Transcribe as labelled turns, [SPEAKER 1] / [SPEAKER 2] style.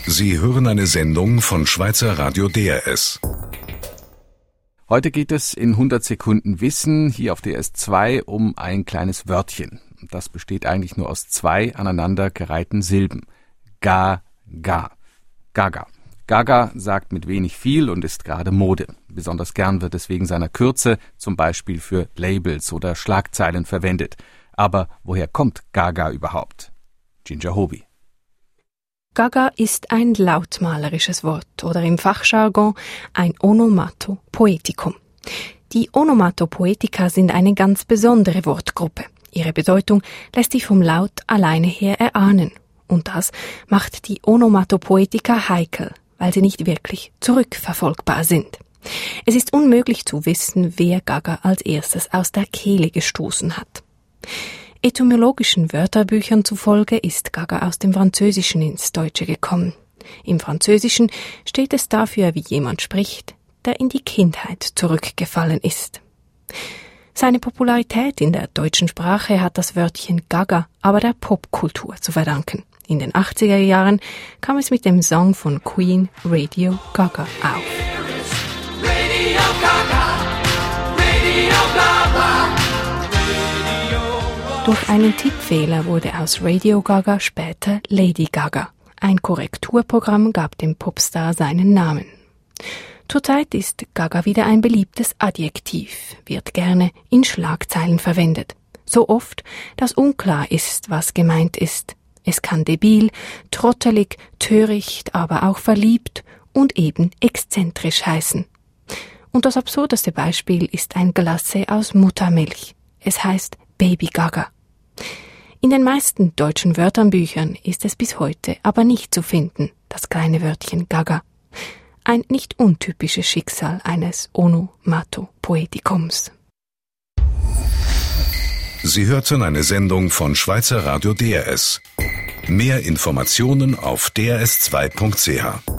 [SPEAKER 1] Sie hören eine Sendung von Schweizer Radio DRS.
[SPEAKER 2] Heute geht es in 100 Sekunden Wissen hier auf DRS2 um ein kleines Wörtchen. Das besteht eigentlich nur aus 2 aneinandergereihten Silben. Gaga. Gaga. Gaga sagt mit wenig viel und ist gerade Mode. Besonders gern wird es wegen seiner Kürze, zum Beispiel für Labels oder Schlagzeilen verwendet. Aber woher kommt Gaga überhaupt? Ginger Hobby.
[SPEAKER 3] Gaga ist ein lautmalerisches Wort oder im Fachjargon ein Onomatopoetikum. Die Onomatopoetika sind eine ganz besondere Wortgruppe. Ihre Bedeutung lässt sich vom Laut alleine her erahnen. Und das macht die Onomatopoetika heikel, weil sie nicht wirklich zurückverfolgbar sind. Es ist unmöglich zu wissen, wer Gaga als erstes aus der Kehle gestoßen hat. Etymologischen Wörterbüchern zufolge ist Gaga aus dem Französischen ins Deutsche gekommen. Im Französischen steht es dafür, wie jemand spricht, der in die Kindheit zurückgefallen ist. Seine Popularität in der deutschen Sprache hat das Wörtchen Gaga aber der Popkultur zu verdanken. In den 80er Jahren kam es mit dem Song von Queen Radio Gaga auf.
[SPEAKER 4] Radio Gaga, Radio Gaga.
[SPEAKER 3] Durch einen Tippfehler wurde aus Radio Gaga später Lady Gaga. Ein Korrekturprogramm gab dem Popstar seinen Namen. Zurzeit ist Gaga wieder ein beliebtes Adjektiv, wird gerne in Schlagzeilen verwendet. So oft, dass unklar ist, was gemeint ist. Es kann debil, trottelig, töricht, aber auch verliebt und eben exzentrisch heißen. Und das absurdeste Beispiel ist ein Glacé aus Muttermilch. Es heißt Baby Gaga. In den meisten deutschen Wörterbüchern ist es bis heute aber nicht zu finden, das kleine Wörtchen Gaga. Ein nicht untypisches Schicksal eines Onomatopoetikums.
[SPEAKER 1] Sie hörten eine Sendung von Schweizer Radio DRS. Mehr Informationen auf drs2.ch.